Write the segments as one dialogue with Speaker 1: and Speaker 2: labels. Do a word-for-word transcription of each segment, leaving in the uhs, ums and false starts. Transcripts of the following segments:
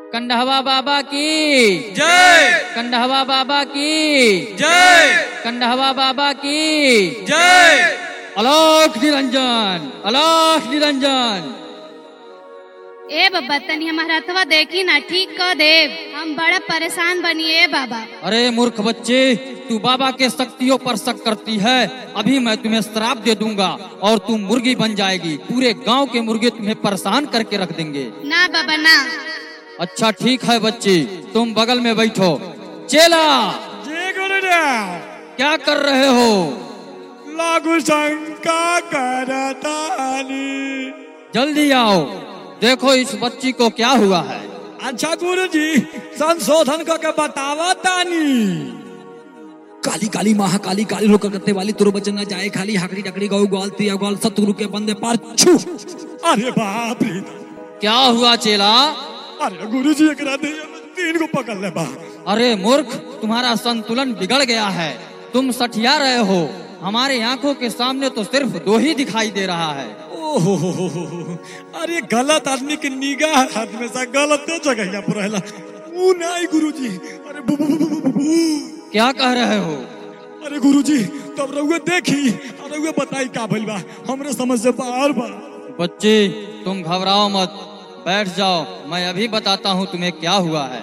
Speaker 1: कंडहवा बाबा की
Speaker 2: जय।
Speaker 1: कंडहवा बाबा की
Speaker 2: जय।
Speaker 1: कंडहवा बाबा की
Speaker 2: जय।
Speaker 1: अलोक निरंजन, अलोक निरंजन।
Speaker 3: ए बाबा तनी हमारा हथवा देखी ना ठीक कर देव, हम बड़ा परेशान बनिए बाबा।
Speaker 1: अरे मूर्ख बच्चे, तू बाबा के शक्तियों पर शक करती है। अभी मैं तुम्हें श्राप दे दूंगा और तुम मुर्गी बन जाएगी। पूरे गांव के मुर्गे तुम्हें परेशान करके रख देंगे।
Speaker 3: ना बाबा ना।
Speaker 1: अच्छा ठीक है बच्ची, तुम बगल में बैठो। चेला
Speaker 2: जय गुरुदेव।
Speaker 1: क्या कर रहे हो?
Speaker 2: लागू शंका करतानी।
Speaker 1: जल्दी आओ, देखो इस बच्ची को क्या हुआ है।
Speaker 2: अच्छा गुरुजी, संशोधन करके बतावा तानी।
Speaker 4: काली काली महाकाली काली लोग करते वाली तुरु बचन न जाए खाली हाकड़ी डकड़ी गौ ग्वाल तिया ग्वाल सतगुरु के बंदे पार छू।
Speaker 2: अरे बाप रे।
Speaker 1: क्या हुआ चेला?
Speaker 2: अरे गुरुजी एकरा दे तीन को पकड़ ले बा।
Speaker 1: अरे मूर्ख, तुम्हारा संतुलन बिगड़ गया है। तुम सठिया रहे हो। हमारे आंखों के सामने तो सिर्फ दो ही दिखाई दे रहा है।
Speaker 2: ओहो, अरे गलत आदमी की निगाह हमेशा गलत जगह पर रहला। ऊ नहीं गुरुजी। अरे बु, बु, बु, बु, बु, बु।
Speaker 1: क्या कह रहे हो?
Speaker 2: अरे गुरुजी तब रउए देखी और रउए बताई का भइल बा, हमरे समझ से बाहर बा।
Speaker 1: बच्चे तुम घबराओ मत, बैठ जाओ, मैं अभी बताता हूँ तुम्हें क्या हुआ है।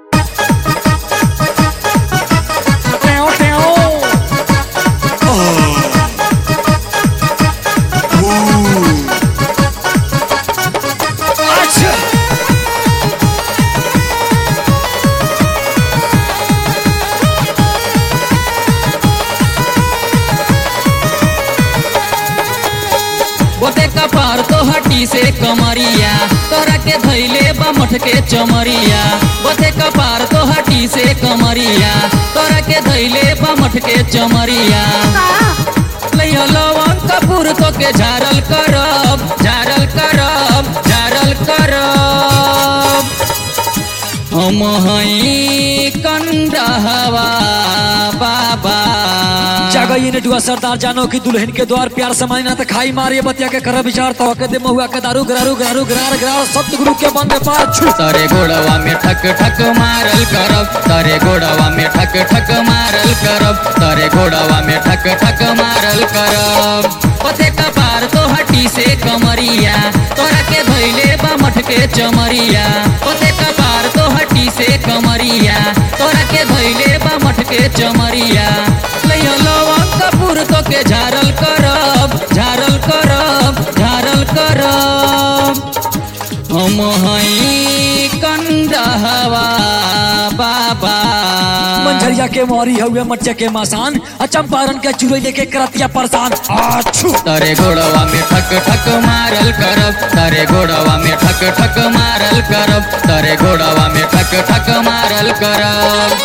Speaker 1: बोते कपार तो हटी से कमरिया, तोरा के धैले बमठ के चमरिया। बोते कपार तो हटी से कमरिया, तोरा के धैले बमठ के चमरिया। लइया लवंग कपूर तो के झारल करब, झारल करब, झारल करब। हम हई कंडहवा बाबा।
Speaker 4: जागई ने दुआ सरदार जानो कि दुल्हन के द्वार प्यार समाई ना तो खाई मारिए बतिया के कर विचार तो के दे महुआ के दारू गरारू गरारू गरार गरार सतगुरु के बंदे पार छू।
Speaker 1: तारे गोड़वा में ठक ठक मारल करब, तारे गोड़वा में ठक ठक मारल करब, तारे गोड़वा में ठक ठक मारल करब। पते कपार तो हटी से कमरिया, तोरा के धैले बमठ के चमरिया। पते कपार तो हटी से कमरिया, तोरा के धैले बमठ के चमरिया। लइया लवंग कपूर तो के झारल करब, झारल करब, झारल करब। हम हई कंडहवा बाबा।
Speaker 4: मंझरिया के मोरी हुए मच्चे के मसान, चंपारण के चुरई लेके करतिया परेशान। आछू
Speaker 1: तारे गोड़वा में ठक ठक मारल करब, तारे गोड़वा में ठक ठक मारल करब, तारे गोड़वा में ठक ठक मारल करब।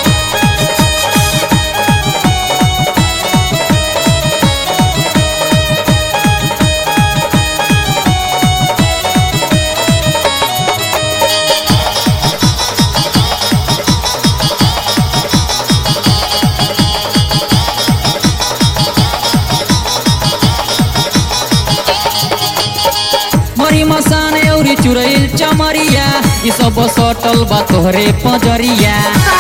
Speaker 1: मरी मसाने औरी चुरैल चमरिया, ई सब सटल बा तोहरे पजरिया।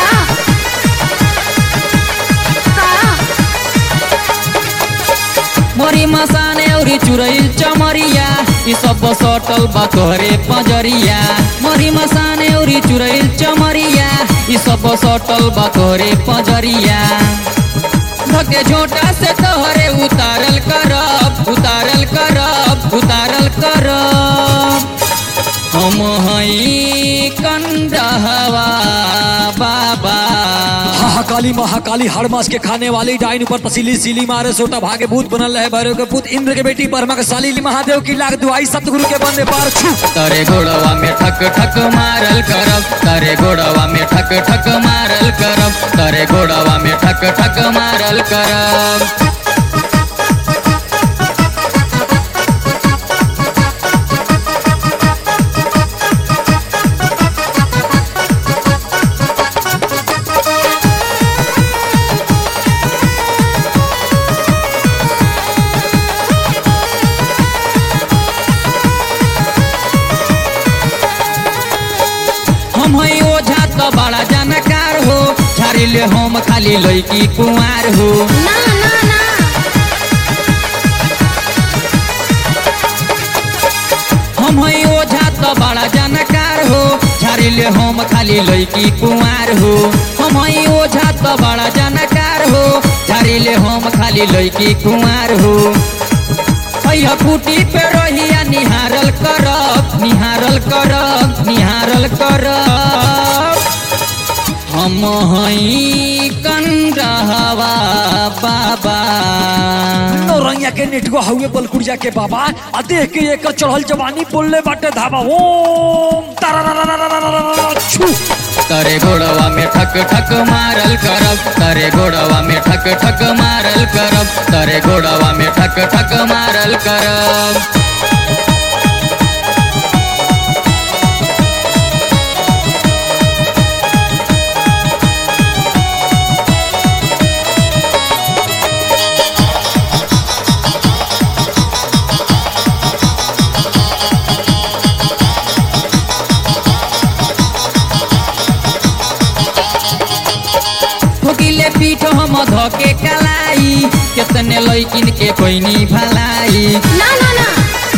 Speaker 1: मरी मसाने औरी चुरैल चमरिया, ई सब सटल बा तोहरे पजरिया। मरी मसाने औरी चुरैल चमरिया, ई सब सटल बा तोहरे पजरिया। धके झोटा से तोहरे उतारल करब, उतारल करब, उतारल करब। हम हई कंडहवा बाबा।
Speaker 4: महाकाली महाकाली हर मास के खाने वाली डाइन ऊपर पसीली सीली मारे सोटा भागे भूत बनल रहे भैरव के पुत इंद्र के बेटी बर्मा के साली महादेव की लाख दुआई सतगुरु के बंदे पार छू।
Speaker 1: तारे गोड़वा में ठक ठक मारल करब, तारे गोड़वा में ठक ठक मारल करब, तारे गोड़वा में ठक ठक मारल करब। हम तो बड़ा जानकार हो, झारिले हम खाली लड़की कुंवार हो।
Speaker 3: ना ना ना
Speaker 1: हम है ओझा तो बड़ा जानकार हो, झारिले हम खाली लड़की कुंवार हो। हम है ओझा तो बड़ा जानकार हो, झारिले हम खाली लड़की कुंवार हो। हैया कुटी पे रहिया निहारल करब, निहारल करब, निहारल करब। हम हई कंडहवा बाबा,
Speaker 4: नौरंगिया के नेटवा हुए बलकुड़िया के बाबा, आ देख के एक चढ़ल जवानी बोलले बाटे धावा। ओम तारा छू
Speaker 1: तरे घोड़वा में ठक ठक मारल करब, तरे घोड़वा में ठक ठक मारल करब, तरे घोड़वा में ठक ठक मारल करब। ठोकिले पीठ हम धोके कलाई, कितने लैकिन के कोई नी भलाई।
Speaker 3: ना ना ना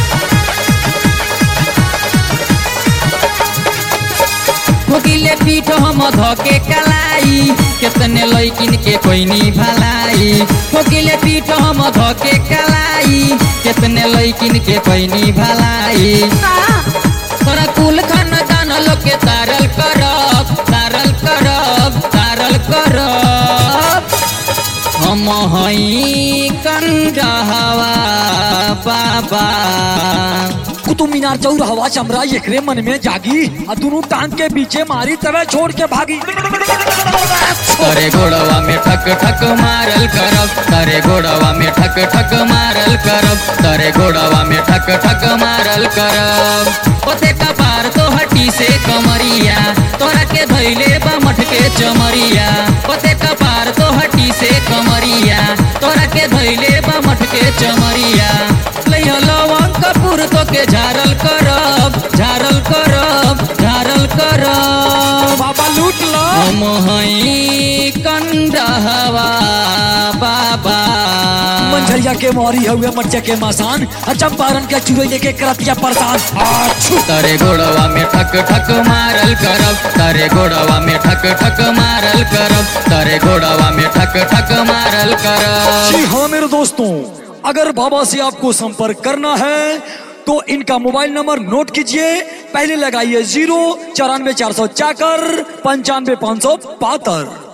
Speaker 1: ठोकिले पीठ हम धोके कलाई, कितने लैकिन के कोई नी भलाई। ठोकिले पीठ हम धोके कलाई, कितने लैकिन के कोई नी भलाई। तोरा कुल खानदान लोग के तारल करब, तारल करब, तारल करब। हम हई कंडहवा बाबा,
Speaker 4: कुतुब मीनार चौर हवा चमरा एकरे मन में जागी, आ दोनों टांग के पीछे मारी तवे छोड़ के भागी।
Speaker 1: तरे घोड़वा में ठक ठक मारल करब, तरे घोड़वा में ठक ठक मारल करब, तरे घोड़वा में ठक ठक मारल करब। ओते कपार तो हटी से कमरिया, तोरा के धैले बमठ के चमरिया। ओते कपार तो हटी से कमरिया, तोरा के धैले बमठ के चमरिया। लइह लवंग कपूर तो के झारल करब, झारल करब, झारल करब।
Speaker 4: बाबा लूट लो।
Speaker 1: हम हई कंडहवा बाबा,
Speaker 4: मंझरिया के मोरी हुए मर्चा के मसान, आ चंपारण के चुरैये के करतिया परेशान। आछू
Speaker 1: तरे घोड़वा में ठक ठक मारल करब, तरे घोड़वा में ठक ठक मारल करब, तरे घोड़वा में ठक ठक मारल करब।
Speaker 4: जी हाँ मेरे दोस्तों, अगर बाबा से आपको संपर्क करना है तो इनका मोबाइल नंबर नोट कीजिए। पहले लगाइए जीरो चौरानवे चार सौ चाकर पंचानवे पाँच सौ बहत्तर।